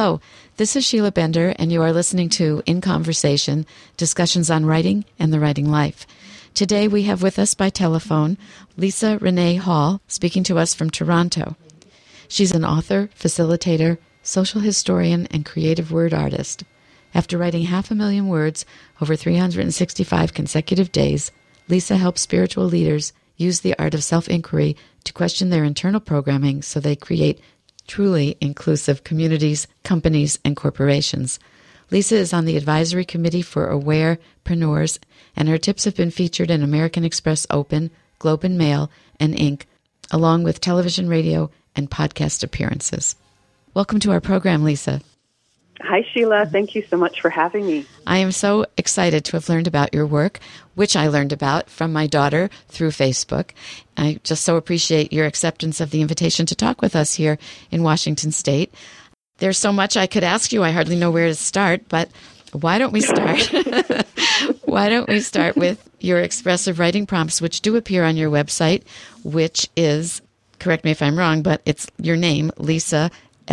Hello, this is Sheila Bender, and you are listening to In Conversation, discussions on writing and the writing life. Today we have with us by telephone Lisa Renee Hall, speaking to us from Toronto. She's an author, facilitator, social historian, and creative word artist. After writing 500,000 words over 365 consecutive days, Lisa helps spiritual leaders use the art of self-inquiry to question their internal programming so they create truly inclusive communities, companies, and corporations. Lisa is on the advisory committee for Awarepreneurs, and her tips have been featured in American Express Open, Globe and Mail, and Inc., along with television, radio, and podcast appearances. Welcome to our program, Lisa. Hi, Sheila. Thank you so much for having me. I am so excited to have learned about your work, which I learned about from my daughter through Facebook. I just so appreciate your acceptance of the invitation to talk with us here in Washington State. There's so much I could ask you. I hardly know where to start, but why don't we start? Why don't we start with your expressive writing prompts, which do appear on your website, which is, correct me if I'm wrong, but it's your name, Lisa,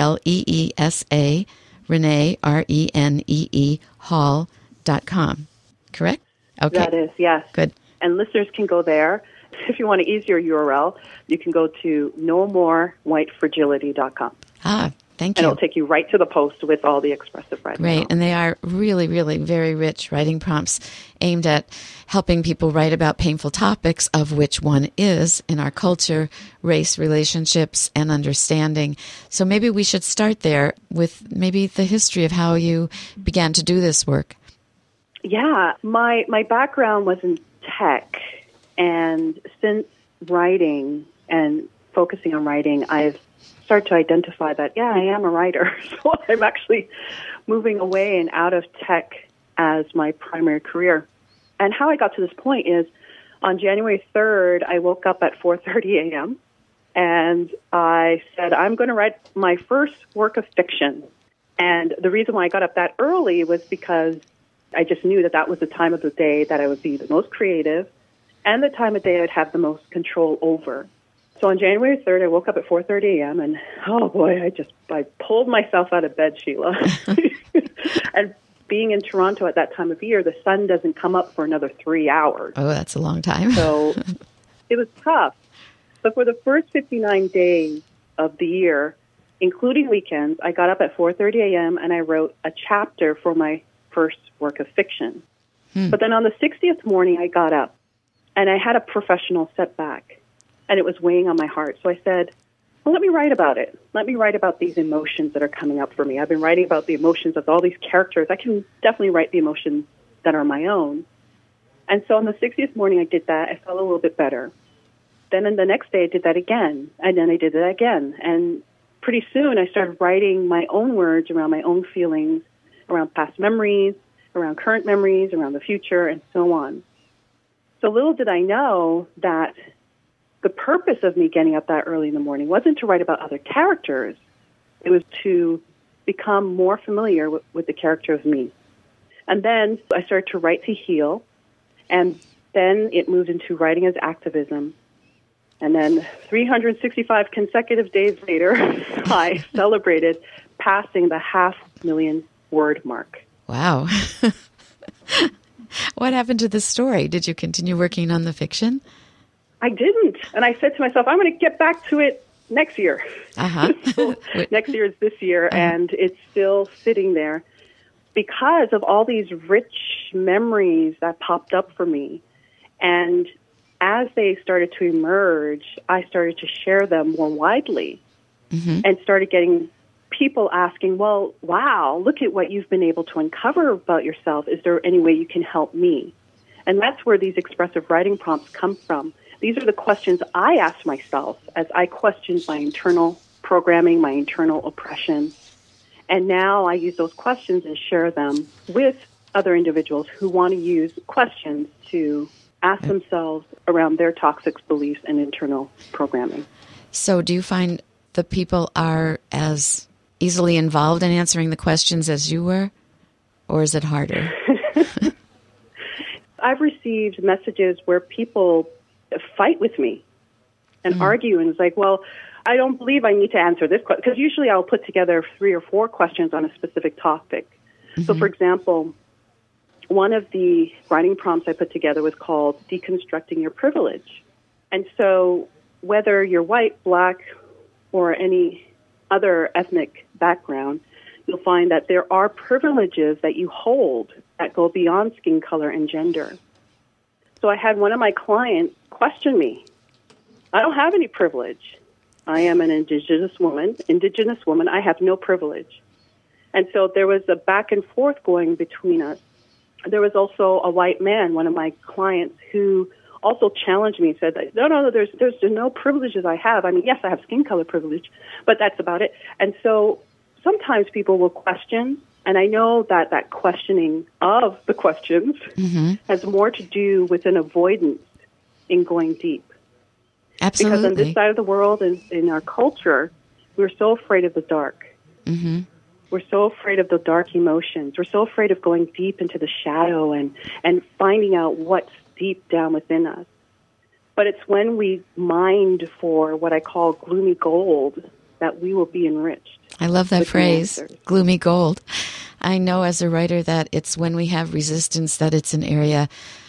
Leesa, Renee, Renee, Hall.com. Correct? Okay. That is, yes. Good. And listeners can go there. If you want an easier URL, you can go to nomorewhitefragility.com. Thank you. And it'll take you right to the post with all the expressive writing. Great. And they are really, really very rich writing prompts aimed at helping people write about painful topics, of which one is, in our culture, race, relationships, and understanding. So maybe we should start there with maybe the history of how you began to do this work. Yeah. My background was in tech, and since writing and focusing on writing, I've start to identify that, I am a writer. So I'm actually moving away and out of tech as my primary career. And how I got to this point is on January 3rd, I woke up at 4:30 a.m. and I said, I'm going to write my first work of fiction. And the reason why I got up that early was because I just knew that was the time of the day that I would be the most creative and the time of day I would have the most control over. So on January 3rd, I woke up at 4:30 a.m. and, oh boy, I pulled myself out of bed, Sheila. And being in Toronto at that time of year, the sun doesn't come up for another 3 hours. Oh, that's a long time. So it was tough. But for the first 59 days of the year, including weekends, I got up at 4:30 a.m. and I wrote a chapter for my first work of fiction. But then on the 60th morning, I got up and I had a professional setback. And it was weighing on my heart. So I said, well, let me write about it. Let me write about these emotions that are coming up for me. I've been writing about the emotions of all these characters. I can definitely write the emotions that are my own. And so on the 60th morning, I did that. I felt a little bit better. Then the next day, I did that again. And then I did it again. And pretty soon, I started writing my own words around my own feelings, around past memories, around current memories, around the future, and so on. So little did I know that the purpose of me getting up that early in the morning wasn't to write about other characters. It was to become more familiar with the character of me. And then I started to write to heal, and then it moved into writing as activism. And then 365 consecutive days later, I celebrated passing the 500,000 word mark. Wow. What happened to this story? Did you continue working on the fiction? I didn't. And I said to myself, I'm going to get back to it next year. So next year is this year, and it's still sitting there because of all these rich memories that popped up for me. And as they started to emerge, I started to share them more widely and started getting people asking, well, wow, look at what you've been able to uncover about yourself. Is there any way you can help me? And that's where these expressive writing prompts come from. These are the questions I ask myself as I question my internal programming, my internal oppression. And now I use those questions and share them with other individuals who want to use questions to ask themselves around their toxic beliefs and internal programming. So do you find the people are as easily involved in answering the questions as you were, or is it harder? I've received messages where people fight with me and argue, and it's like, well, I don't believe I need to answer this question, because usually I'll put together 3 or 4 questions on a specific topic. Mm-hmm. So, for example, one of the writing prompts I put together was called Deconstructing Your Privilege. And so whether you're white, black, or any other ethnic background, you'll find that there are privileges that you hold that go beyond skin color and gender. So I had one of my clients question me. I don't have any privilege. I am an indigenous woman. I have no privilege. And so there was a back and forth going between us. There was also a white man, one of my clients, who also challenged me and said, no, there's no privileges I have. I mean, yes, I have skin color privilege, but that's about it. And so sometimes people will question, and I know that that questioning of the questions mm-hmm. has more to do with an avoidance in going deep. Absolutely. Because on this side of the world and in our culture, we're so afraid of the dark. Mm-hmm. We're so afraid of the dark emotions. We're so afraid of going deep into the shadow and finding out what's deep down within us. But it's when we mind for what I call gloomy gold that we will be enriched. I love that phrase, gloomy gold. I know as a writer that it's when we have resistance that it's an area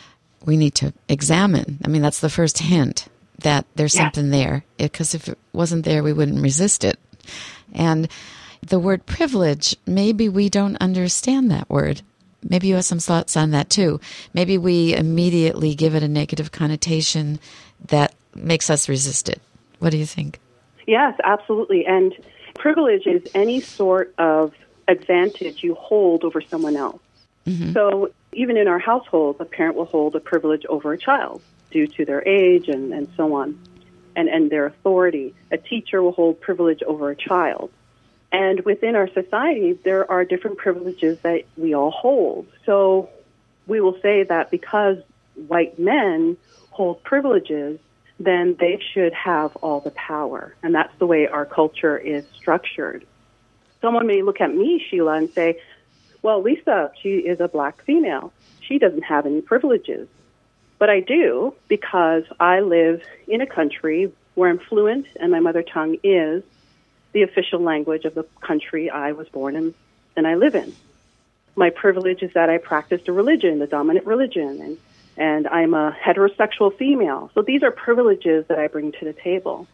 we need to examine. I mean, that's the first hint that there's something there, because if it wasn't there, we wouldn't resist it. And the word privilege, maybe we don't understand that word. Maybe you have some thoughts on that too. Maybe we immediately give it a negative connotation that makes us resist it. What do you think? Yes, absolutely. And privilege is any sort of advantage you hold over someone else. Mm-hmm. So even in our household, a parent will hold a privilege over a child due to their age and so on, and their authority. A teacher will hold privilege over a child. And within our society, there are different privileges that we all hold. So we will say that because white men hold privileges, then they should have all the power. And that's the way our culture is structured. Someone may look at me, Sheila, and say, well, Lisa, she is a black female. She doesn't have any privileges. But I do, because I live in a country where I'm fluent and my mother tongue is the official language of the country I was born in and I live in. My privilege is that I practiced a religion, the dominant religion, and I'm a heterosexual female. So these are privileges that I bring to the table.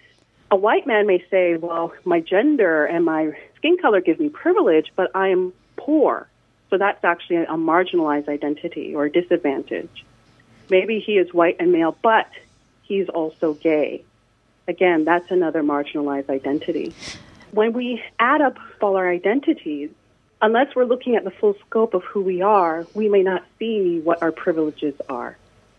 A white man may say, well, my gender and my skin color give me privilege, but I am poor. So that's actually a marginalized identity or disadvantage. Maybe he is white and male, but he's also gay. Again, that's another marginalized identity. When we add up all our identities, unless we're looking at the full scope of who we are, we may not see what our privileges are.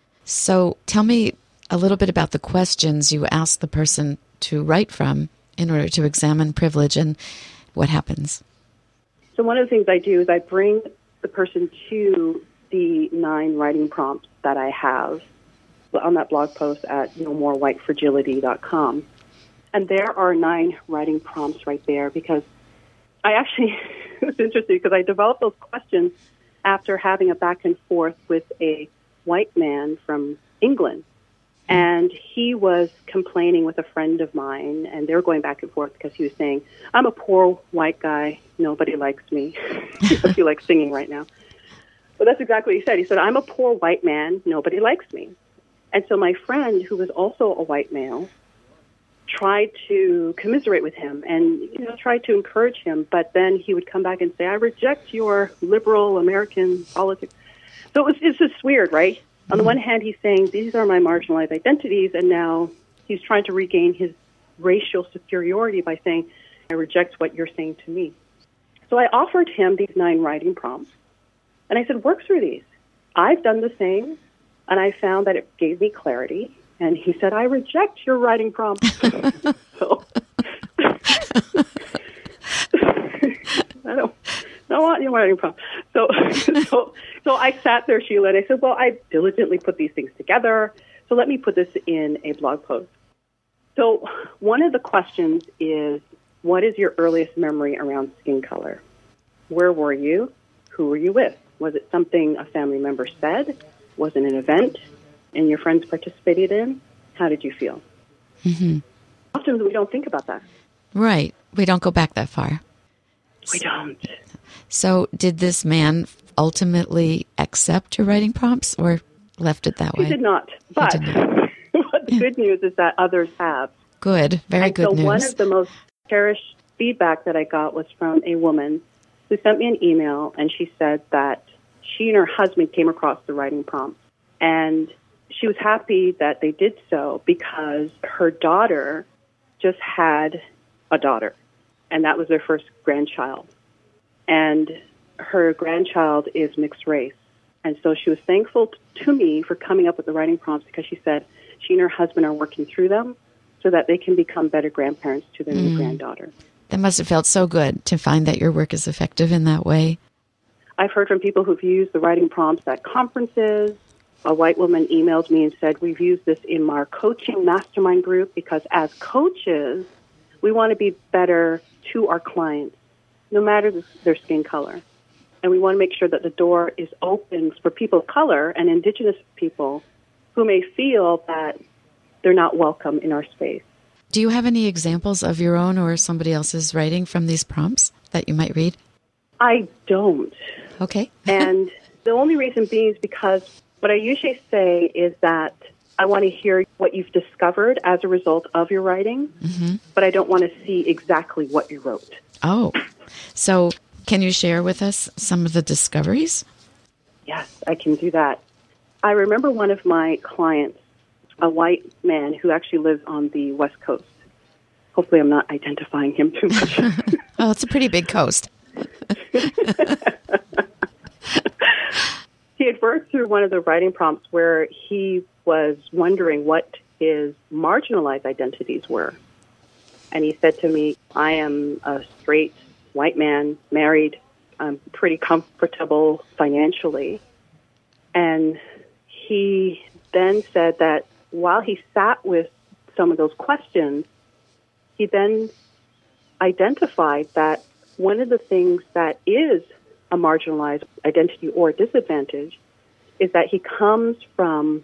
So tell me a little bit about the questions you ask the person to write from in order to examine privilege and what happens. So one of the things I do is I bring the person to the 9 writing prompts that I have on that blog post at nomorewhitefragility.com. And there are 9 writing prompts right there, because I actually, it's interesting because I developed those questions after having a back and forth with a white man from England. And he was complaining with a friend of mine, and they were going back and forth because he was saying, I'm a poor white guy, nobody likes me. I feel like singing right now. But that's exactly what he said. He said, I'm a poor white man, nobody likes me. And so my friend, who was also a white male, tried to commiserate with him and tried to encourage him. But then he would come back and say, I reject your liberal American politics. So it's just weird, right? Mm-hmm. On the one hand, he's saying, these are my marginalized identities. And now he's trying to regain his racial superiority by saying, I reject what you're saying to me. So I offered him these 9 writing prompts. And I said, work through these. I've done the same. And I found that it gave me clarity. And he said, I reject your writing prompts. So I don't want your writing prompts. So I sat there, Sheila, and I said, well, I diligently put these things together. So let me put this in a blog post. So one of the questions is, what is your earliest memory around skin color? Where were you? Who were you with? Was it something a family member said? Was it an event and your friends participated in? How did you feel? Mm-hmm. often we don't think about that. Right. We don't go back that far. We don't. So did this man ultimately accept your writing prompts or left it that way? He did not. But He did not. what the good news is that others have. Good. Very good news. So one of the most cherished feedback that I got was from a woman who sent me an email, and she said that she and her husband came across the writing prompts. And she was happy that they did so because her daughter just had a daughter, and that was their first grandchild. And her grandchild is mixed race. And so she was thankful to me for coming up with the writing prompts because she said she and her husband are working through them so that they can become better grandparents to their new granddaughter. That must have felt so good to find that your work is effective in that way. I've heard from people who've used the writing prompts at conferences. A white woman emailed me and said, we've used this in our coaching mastermind group because as coaches, we want to be better to our clients, no matter their skin color. And we want to make sure that the door is open for people of color and Indigenous people who may feel that they're not welcome in our space. Do you have any examples of your own or somebody else's writing from these prompts that you might read? I don't. Okay. And the only reason being is because what I usually say is that I want to hear what you've discovered as a result of your writing, but I don't want to see exactly what you wrote. Oh, so can you share with us some of the discoveries? Yes, I can do that. I remember one of my clients, a white man who actually lives on the West Coast. Hopefully I'm not identifying him too much. Oh, it's a pretty big coast. He had worked through one of the writing prompts where he was wondering what his marginalized identities were. And he said to me, I am a straight white man, married, I'm pretty comfortable financially. And he then said that while he sat with some of those questions, he then identified that one of the things that is a marginalized identity or disadvantage is that he comes from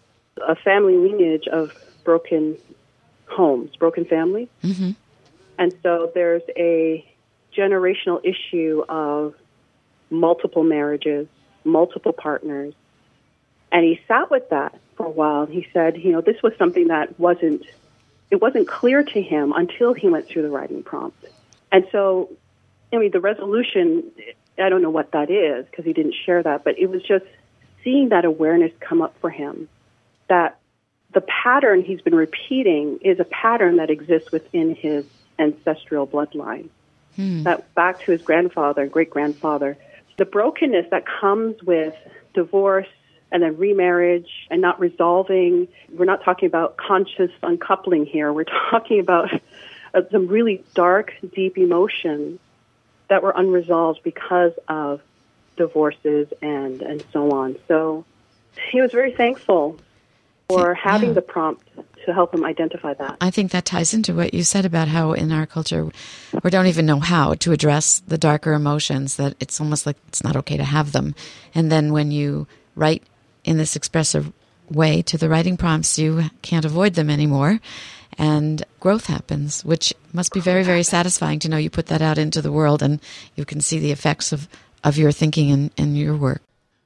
a family lineage of broken homes, broken families. Mm-hmm. And so there's a generational issue of multiple marriages, multiple partners. And he sat with that for a while. He said, this was something that wasn't clear to him until he went through the writing prompt. And so, the resolution, I don't know what that is because he didn't share that, but it was just seeing that awareness come up for him, that the pattern he's been repeating is a pattern that exists within his ancestral bloodline. That back to his grandfather and great-grandfather, the brokenness that comes with divorce and then remarriage and not resolving. We're not talking about conscious uncoupling here. We're talking about some really dark, deep emotions that were unresolved because of divorces and so on. So he was very thankful for having the prompt to help him identify that. I think that ties into what you said about how in our culture we don't even know how to address the darker emotions, that it's almost like it's not okay to have them. And then when you write in this expressive way to the writing prompts, you can't avoid them anymore. And growth happens, which must be very, very satisfying to know you put that out into the world and you can see the effects of your thinking and your work.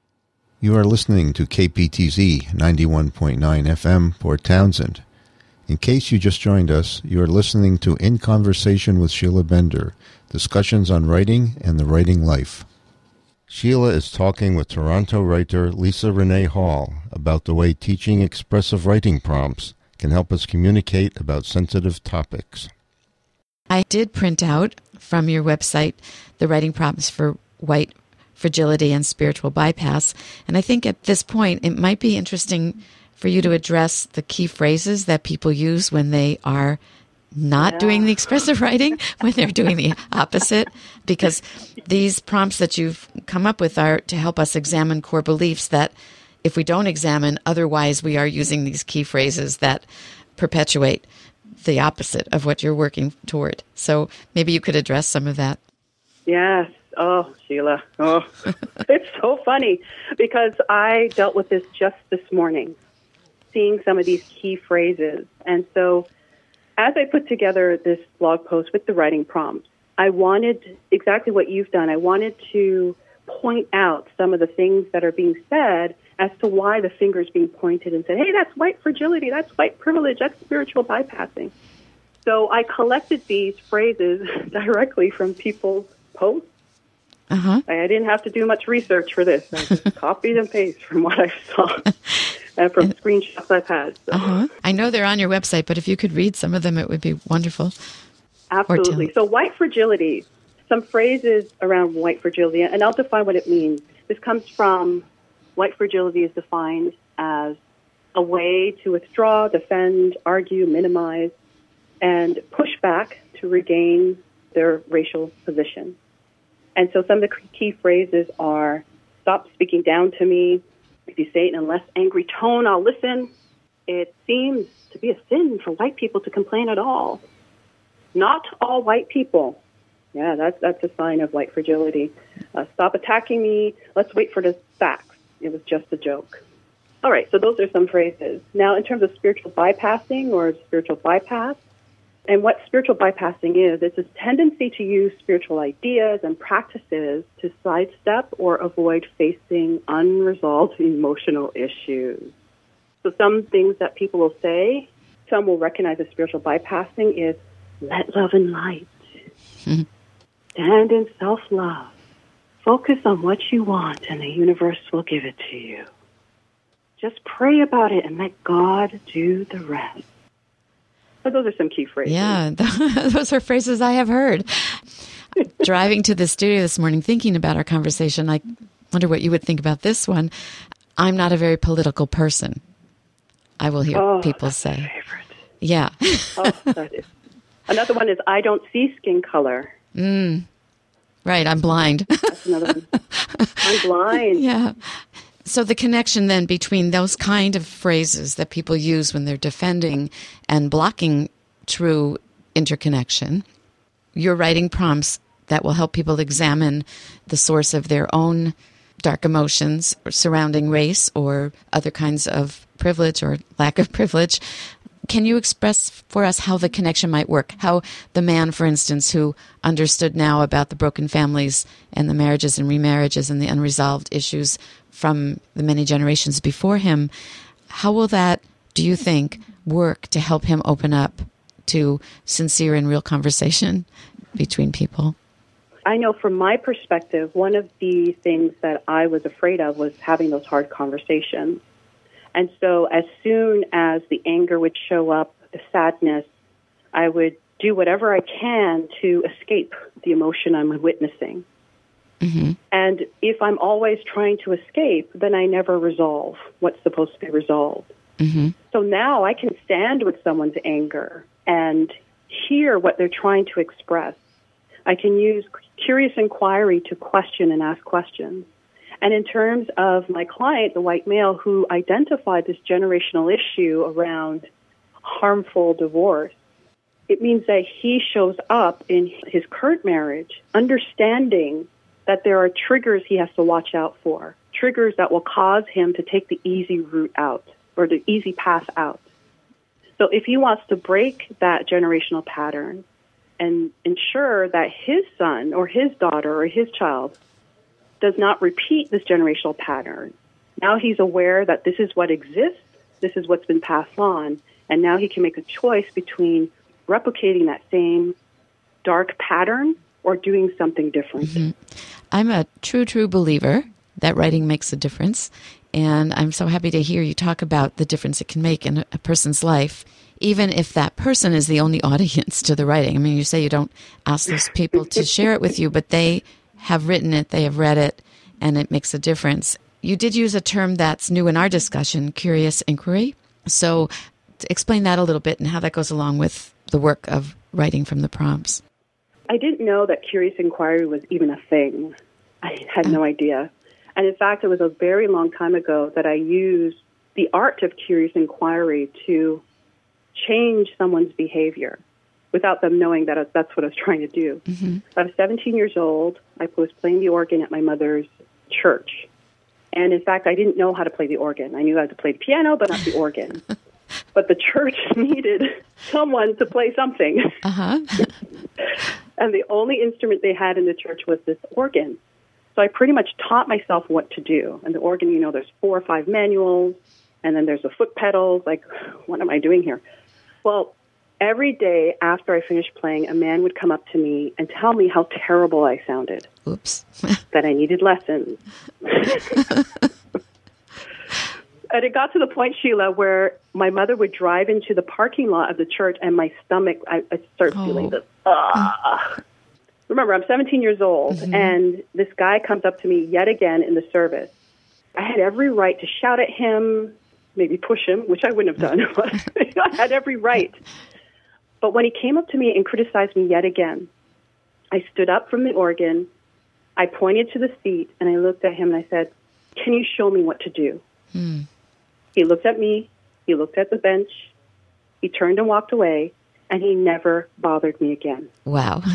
You are listening to KPTZ 91.9 FM, Port Townsend. In case you just joined us, you are listening to In Conversation with Sheila Bender, discussions on writing and the writing life. Sheila is talking with Toronto writer Lisa Renee Hall about the way teaching expressive writing prompts can help us communicate about sensitive topics. I did print out from your website the writing prompts for white fragility and spiritual bypass. And I think at this point, it might be interesting for you to address the key phrases that people use when they are not doing the expressive writing, when they're doing the opposite, because these prompts that you've come up with are to help us examine core beliefs that if we don't examine, otherwise we are using these key phrases that perpetuate the opposite of what you're working toward. So maybe you could address some of that. Yes. Oh, Sheila. Oh, it's so funny because I dealt with this just this morning, seeing some of these key phrases. And so as I put together this blog post with the writing prompts, I wanted exactly what you've done. I wanted to point out some of the things that are being said as to why the finger is being pointed and said, hey, that's white fragility, that's white privilege, that's spiritual bypassing. So I collected these phrases directly from people's posts. I didn't have to do much research for this. I just copied and pasted from what I saw and from screenshots I've had. So. I know they're on your website, but if you could read some of them, it would be wonderful. Absolutely. So white fragility, some phrases around white fragility, and I'll define what it means. This comes from white fragility is defined as a way to withdraw, defend, argue, minimize, and push back to regain their racial position. And so some of the key phrases are, stop speaking down to me. If you say it in a less angry tone, I'll listen. It seems to be a sin for white people to complain at all. Not all white people. Yeah, that's a sign of white fragility. Stop attacking me. Let's wait for the facts. It was just a joke. All right, so those are some phrases. Now, in terms of spiritual bypassing or spiritual bypass, and what spiritual bypassing is, it's a tendency to use spiritual ideas and practices to sidestep or avoid facing unresolved emotional issues. So some things that people will say, some will recognize as spiritual bypassing is, let love and light. Stand in self-love. Focus on what you want and the universe will give it to you. Just pray about it and let God do the rest. So those are some key phrases. Yeah, those are phrases I have heard. Driving to the studio this morning, thinking about our conversation, I wonder what you would think about this one. I'm not a very political person. I will hear people say. My favorite. Yeah. That is. Another one is, I don't see skin color. Right, I'm blind. That's another one. I'm blind. Yeah. So the connection then between those kind of phrases that people use when they're defending and blocking true interconnection, you're writing prompts that will help people examine the source of their own dark emotions surrounding race or other kinds of privilege or lack of privilege. Can you express for us how the connection might work? How the man, for instance, who understood now about the broken families and the marriages and remarriages and the unresolved issues from the many generations before him, how will that, do you think, work to help him open up to sincere and real conversation between people? I know from my perspective, one of the things that I was afraid of was having those hard conversations. And so as soon as the anger would show up, the sadness, I would do whatever I can to escape the emotion I'm witnessing. And if I'm always trying to escape, then I never resolve what's supposed to be resolved. So now I can stand with someone's anger and hear what they're trying to express. I can use curious inquiry to question and ask questions. And in terms of my client, the white male who identified this generational issue around harmful divorce, it means that he shows up in his current marriage understanding that there are triggers he has to watch out for, triggers that will cause him to take the easy route out or the easy path out. So if he wants to break that generational pattern and ensure that his son or his daughter or his child does not repeat this generational pattern, now he's aware that this is what exists, this is what's been passed on, and now he can make a choice between replicating that same dark pattern or doing something different. I'm a true believer that writing makes a difference, and I'm so happy to hear you talk about the difference it can make in a person's life, even if that person is the only audience to the writing. I mean, you say you don't ask those people to share it with you, but they have written it, they have read it, and it makes a difference. You did use a term that's new in our discussion, curious inquiry. So explain that a little bit and how that goes along with the work of writing from the prompts. I didn't know that curious inquiry was even a thing. I had no idea. And in fact, it was a very long time ago that I used the art of curious inquiry to change someone's behavior without them knowing that that's what I was trying to do. I was 17 years old. I was playing the organ at my mother's church. And in fact, I didn't know how to play the organ. I knew how to play the piano, but not the organ. but the church needed someone to play something. Uh-huh. And the only instrument they had in the church was this organ. So I pretty much taught myself what to do. And the organ, you know, there's 4 or 5 manuals, and then there's a foot pedal. Like, what am I doing here? Well, every day after I finished playing, a man would come up to me and tell me how terrible I sounded. Oops. That I needed lessons. And it got to the point, Sheila, where my mother would drive into the parking lot of the church, and my stomach, I started feeling this, Remember, I'm 17 years old, and this guy comes up to me yet again in the service. I had every right to shout at him, maybe push him, which I wouldn't have done. But I had every right. But when he came up to me and criticized me yet again, I stood up from the organ, I pointed to the seat, and I looked at him and I said, "Can you show me what to do?" He looked at me, he looked at the bench, he turned and walked away, and he never bothered me again. Wow.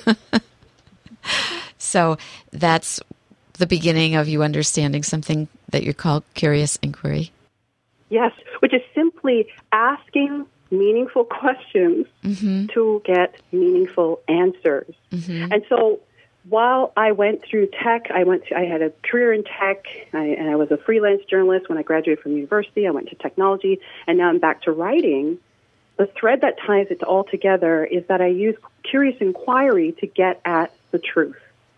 So that's the beginning of you understanding something that you call curious inquiry. Yes, which is simply asking meaningful questions to get meaningful answers. And so while I went through tech, I had a career in tech, and I was a freelance journalist when I graduated from university. I went to technology, and now I'm back to writing. The thread that ties it all together is that I use curious inquiry to get at the truth.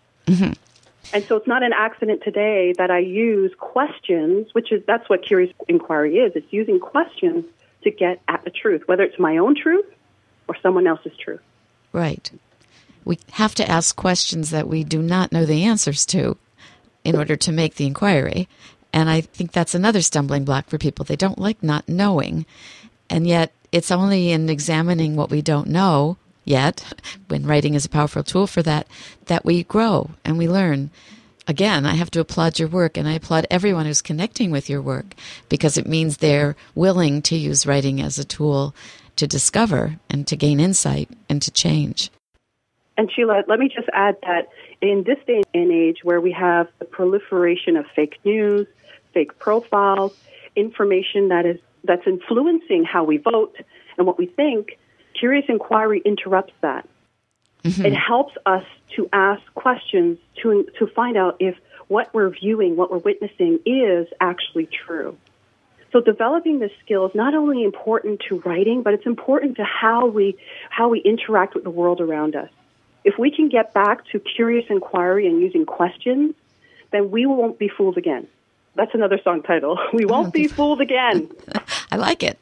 And so it's not an accident today that I use questions, that's what curious inquiry is. It's using questions to get at the truth, whether it's my own truth or someone else's truth. Right. We have to ask questions that we do not know the answers to in order to make the inquiry. And I think that's another stumbling block for people. They don't like not knowing. And yet it's only in examining what we don't know yet, when writing is a powerful tool for that, that we grow and we learn. Again, I have to applaud your work, and I applaud everyone who's connecting with your work, because it means they're willing to use writing as a tool to discover and to gain insight and to change. And Sheila, let me just add that in this day and age where we have the proliferation of fake news, fake profiles, information that's influencing how we vote and what we think, curious inquiry interrupts that. It helps us to ask questions to find out if what we're viewing, what we're witnessing is actually true. So developing this skill is not only important to writing, but it's important to how we interact with the world around us. If we can get back to curious inquiry and using questions, then we won't be fooled again. That's another song title. We won't be fooled again. I like it.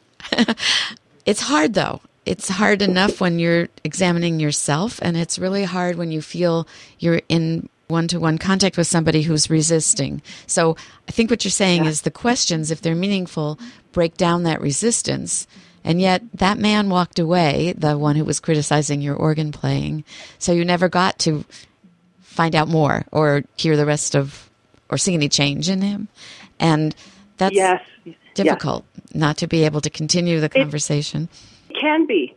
It's hard, though. It's hard enough when you're examining yourself, and it's really hard when you feel you're in one-to-one contact with somebody who's resisting. So I think what you're saying is the questions, if they're meaningful, break down that resistance. And yet that man walked away, the one who was criticizing your organ playing, so you never got to find out more or hear the rest of, or see any change in him. And that's difficult not to be able to continue the conversation. It can be.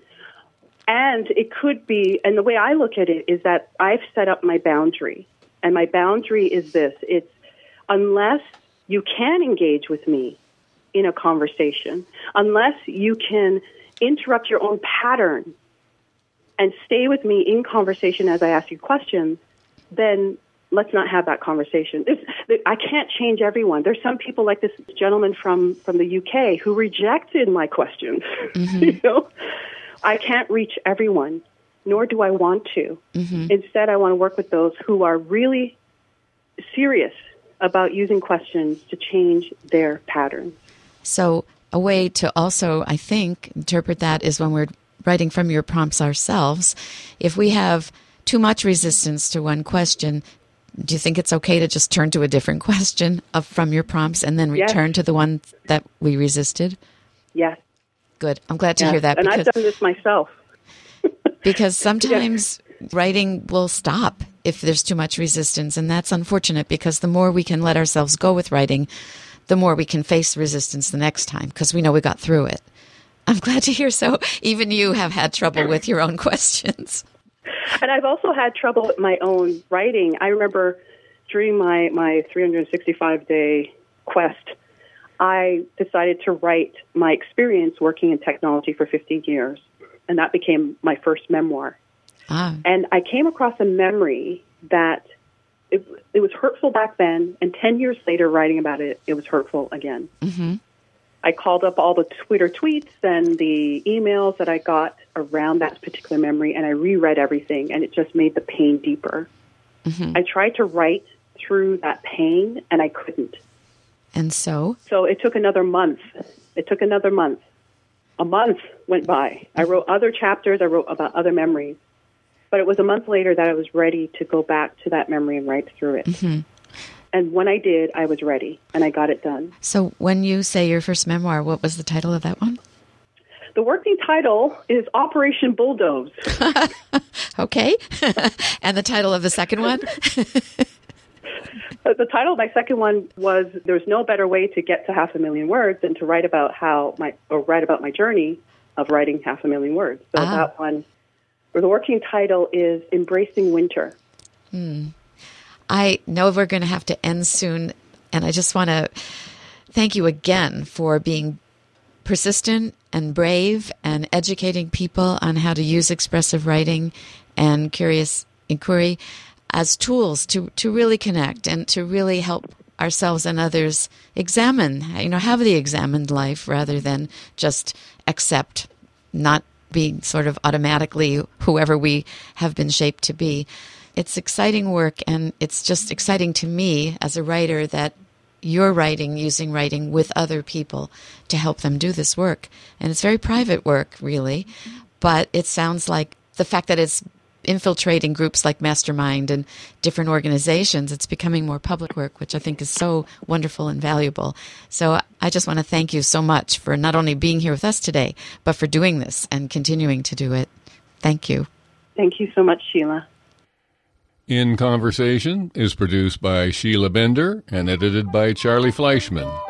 And it could be, and the way I look at it is that I've set up my boundary. And my boundary is this. It's unless you can engage with me in a conversation, unless you can interrupt your own pattern and stay with me in conversation as I ask you questions, then let's not have that conversation. I can't change everyone. There's some people like this gentleman from the UK who rejected my questions. You know, I can't reach everyone, nor do I want to. Instead, I want to work with those who are really serious about using questions to change their patterns. So a way to also, I think, interpret that is when we're writing from your prompts ourselves. If we have too much resistance to one question, do you think it's okay to just turn to a different question from your prompts and then return to the one that we resisted? Yes. Good. I'm glad to hear that. And I've done this myself. Because sometimes writing will stop if there's too much resistance, and that's unfortunate, because the more we can let ourselves go with writing, the more we can face resistance the next time, because we know we got through it. I'm glad to hear so. Even you have had trouble with your own questions. And I've also had trouble with my own writing. I remember during my 365-day quest, I decided to write my experience working in technology for 15 years, and that became my first memoir. And I came across a memory that it was hurtful back then, and 10 years later, writing about it, it was hurtful again. Mm-hmm. I called up all the Twitter tweets and the emails that I got around that particular memory, and I reread everything, and it just made the pain deeper. Mm-hmm. I tried to write through that pain, and I couldn't. And so? So it took another month. A month went by. I wrote other chapters. I wrote about other memories. But it was a month later that I was ready to go back to that memory and write through it. Mm-hmm. And when I did, I was ready, and I got it done. So when you say your first memoir, what was the title of that one? The working title is Operation Bulldoze. Okay. And the title of the second one? The title of my second one was "There's No Better Way to Get to 500,000 Words Than to Write About my journey of writing 500,000 words." So that one, or the working title is "Embracing Winter." I know we're going to have to end soon, and I just want to thank you again for being persistent and brave and educating people on how to use expressive writing and curious inquiry as tools to really connect and to really help ourselves and others examine, have the examined life rather than just accept, not being sort of automatically whoever we have been shaped to be. It's exciting work, and it's just exciting to me as a writer that you're writing using writing with other people to help them do this work. And it's very private work, really, but it sounds like the fact that it's infiltrating groups like Mastermind and different organizations, it's becoming more public work, which I think is so wonderful and valuable. So I just want to thank you so much for not only being here with us today, but for doing this and continuing to do it. Thank you. Thank you so much, Sheila. In Conversation is produced by Sheila Bender and edited by Charlie Fleischman.